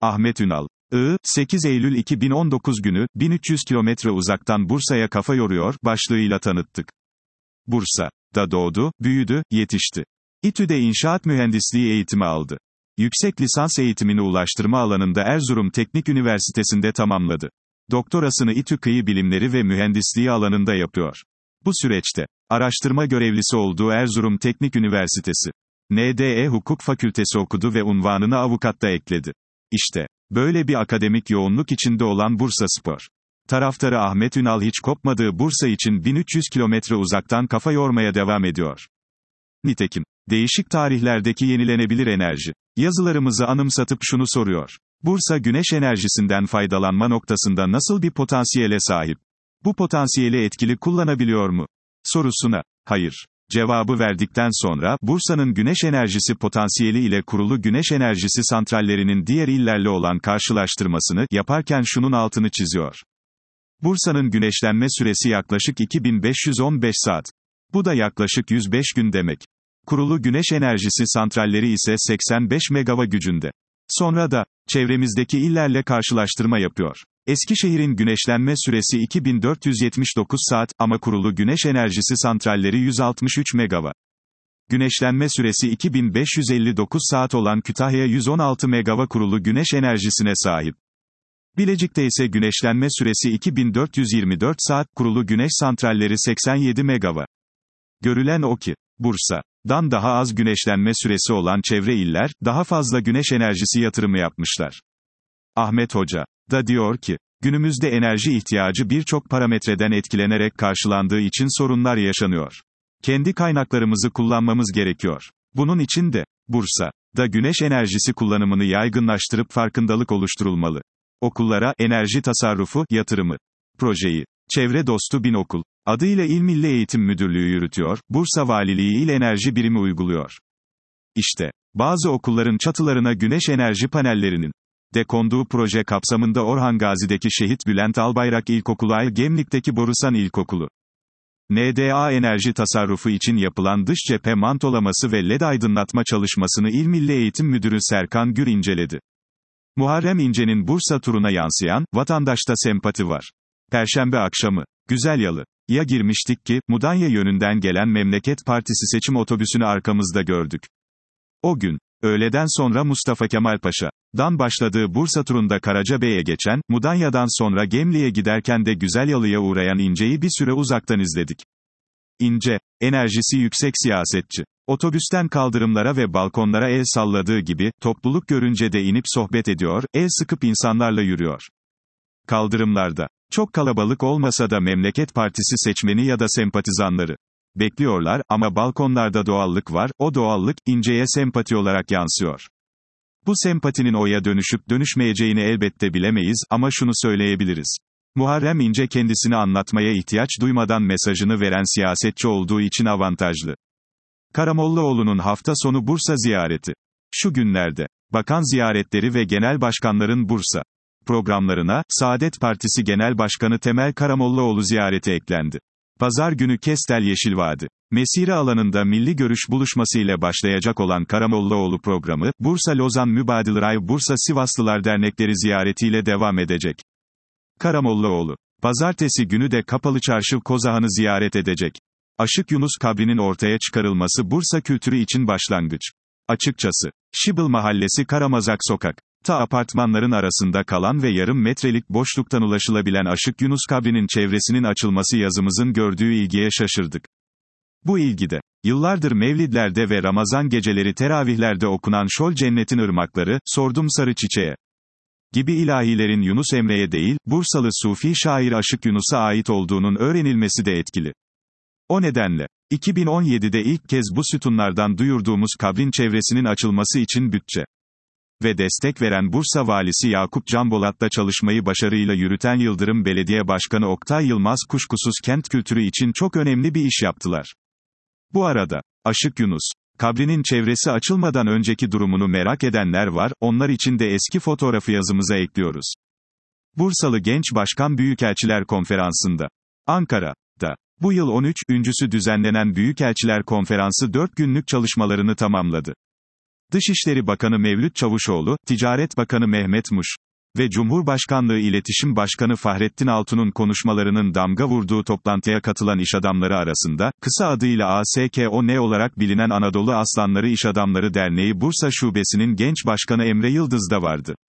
Ahmet Ünal. 8 Eylül 2019 günü, 1300 kilometre uzaktan Bursa'ya kafa yoruyor, başlığıyla tanıttık. Bursa'da doğdu, büyüdü, yetişti. İTÜ'de inşaat mühendisliği eğitimi aldı. Yüksek lisans eğitimini ulaştırma alanında Erzurum Teknik Üniversitesi'nde tamamladı. Doktorasını İTÜ Kıyı Bilimleri ve Mühendisliği alanında yapıyor. Bu süreçte, araştırma görevlisi olduğu Erzurum Teknik Üniversitesi, NDE Hukuk Fakültesi okudu ve unvanını avukatta ekledi. İşte, böyle bir akademik yoğunluk içinde olan Bursaspor taraftarı Ahmet Ünal hiç kopmadığı Bursa için 1300 kilometre uzaktan kafa yormaya devam ediyor. Nitekim, değişik tarihlerdeki yenilenebilir enerji yazılarımızı anımsatıp şunu soruyor. Bursa güneş enerjisinden faydalanma noktasında nasıl bir potansiyele sahip? Bu potansiyeli etkili kullanabiliyor mu? Sorusuna, hayır cevabı verdikten sonra, Bursa'nın güneş enerjisi potansiyeli ile kurulu güneş enerjisi santrallerinin diğer illerle olan karşılaştırmasını yaparken şunun altını çiziyor. Bursa'nın güneşlenme süresi yaklaşık 2515 saat. Bu da yaklaşık 105 gün demek. Kurulu güneş enerjisi santralleri ise 85 megawatt gücünde. Sonra da, çevremizdeki illerle karşılaştırma yapıyor. Eskişehir'in güneşlenme süresi 2479 saat, ama kurulu güneş enerjisi santralleri 163 megawatt. Güneşlenme süresi 2559 saat olan Kütahya 116 megawatt kurulu güneş enerjisine sahip. Bilecik'te ise güneşlenme süresi 2424 saat, kurulu güneş santralleri 87 megawatt. Görülen o ki, Bursa'dan daha az güneşlenme süresi olan çevre iller, daha fazla güneş enerjisi yatırımı yapmışlar. Ahmet Hoca da diyor ki, günümüzde enerji ihtiyacı birçok parametreden etkilenerek karşılandığı için sorunlar yaşanıyor. Kendi kaynaklarımızı kullanmamız gerekiyor. Bunun için de, Bursa'da güneş enerjisi kullanımını yaygınlaştırıp farkındalık oluşturulmalı. Okullara, enerji tasarrufu, yatırımı projeyi, çevre dostu bin okul adıyla İl Milli Eğitim Müdürlüğü yürütüyor, Bursa Valiliği İl Enerji Birimi uyguluyor. İşte, bazı okulların çatılarına güneş enerji panellerinin de konduğu proje kapsamında Orhan Gazi'deki Şehit Bülent Albayrak İlkokulu, Gemlik'teki Borusan İlkokulu, NDA enerji tasarrufu için yapılan dış cephe mantolaması ve LED aydınlatma çalışmasını İl Milli Eğitim Müdürü Serkan Gür inceledi. Muharrem İnce'nin Bursa turuna yansıyan, vatandaşta sempati var. Perşembe akşamı, Güzelyalı'ya girmiştik ki, Mudanya yönünden gelen Memleket Partisi seçim otobüsünü arkamızda gördük. O gün, öğleden sonra Mustafa Kemal Paşa'dan başladığı Bursa turunda Karacabey'e geçen, Mudanya'dan sonra Gemli'ye giderken de Güzelyalı'ya uğrayan İnce'yi bir süre uzaktan izledik. İnce, enerjisi yüksek siyasetçi. Otobüsten kaldırımlara ve balkonlara el salladığı gibi, topluluk görünce de inip sohbet ediyor, el sıkıp insanlarla yürüyor. Kaldırımlarda, çok kalabalık olmasa da Memleket Partisi seçmeni ya da sempatizanları bekliyorlar, ama balkonlarda doğallık var, o doğallık, İnce'ye sempati olarak yansıyor. Bu sempatinin oya dönüşüp dönüşmeyeceğini elbette bilemeyiz, ama şunu söyleyebiliriz. Muharrem İnce kendisini anlatmaya ihtiyaç duymadan mesajını veren siyasetçi olduğu için avantajlı. Karamollaoğlu'nun hafta sonu Bursa ziyareti. Şu günlerde, bakan ziyaretleri ve genel başkanların Bursa programlarına, Saadet Partisi Genel Başkanı Temel Karamollaoğlu ziyareti eklendi. Pazar günü Kestel Yeşilvadi mesire alanında milli görüş buluşmasıyla başlayacak olan Karamollaoğlu programı, Bursa-Lozan Mübadil-Ray Bursa-Sivaslılar Dernekleri ziyaretiyle devam edecek. Karamollaoğlu, pazartesi günü de Kapalı Çarşı Kozağı'nı ziyaret edecek. Aşık Yunus kabrinin ortaya çıkarılması Bursa kültürü için başlangıç. Açıkçası, Şibıl Mahallesi Karamazak Sokak ta apartmanların arasında kalan ve yarım metrelik boşluktan ulaşılabilen Aşık Yunus kabrinin çevresinin açılması yazımızın gördüğü ilgiye şaşırdık. Bu ilgide, yıllardır mevlidlerde ve Ramazan geceleri teravihlerde okunan Şol Cennetin Irmakları, Sordum Sarı Çiçeğe gibi ilahilerin Yunus Emre'ye değil, Bursalı Sufi şair Aşık Yunus'a ait olduğunun öğrenilmesi de etkili. O nedenle, 2017'de ilk kez bu sütunlardan duyurduğumuz kabrin çevresinin açılması için bütçe ve destek veren Bursa Valisi Yakup Canbolat'la çalışmayı başarıyla yürüten Yıldırım Belediye Başkanı Oktay Yılmaz kuşkusuz kent kültürü için çok önemli bir iş yaptılar. Bu arada, Aşık Yunus kabrinin çevresi açılmadan önceki durumunu merak edenler var, onlar için de eski fotoğrafı yazımıza ekliyoruz. Bursalı Genç Başkan Büyükelçiler Konferansı'nda Ankara'da bu yıl 13.'üncüsü düzenlenen Büyükelçiler Konferansı 4 günlük çalışmalarını tamamladı. Dışişleri Bakanı Mevlüt Çavuşoğlu, Ticaret Bakanı Mehmet Muş ve Cumhurbaşkanlığı İletişim Başkanı Fahrettin Altun'un konuşmalarının damga vurduğu toplantıya katılan iş adamları arasında, kısa adıyla ASKON olarak bilinen Anadolu Aslanları İş Adamları Derneği Bursa Şubesi'nin genç başkanı Emre Yıldız da vardı.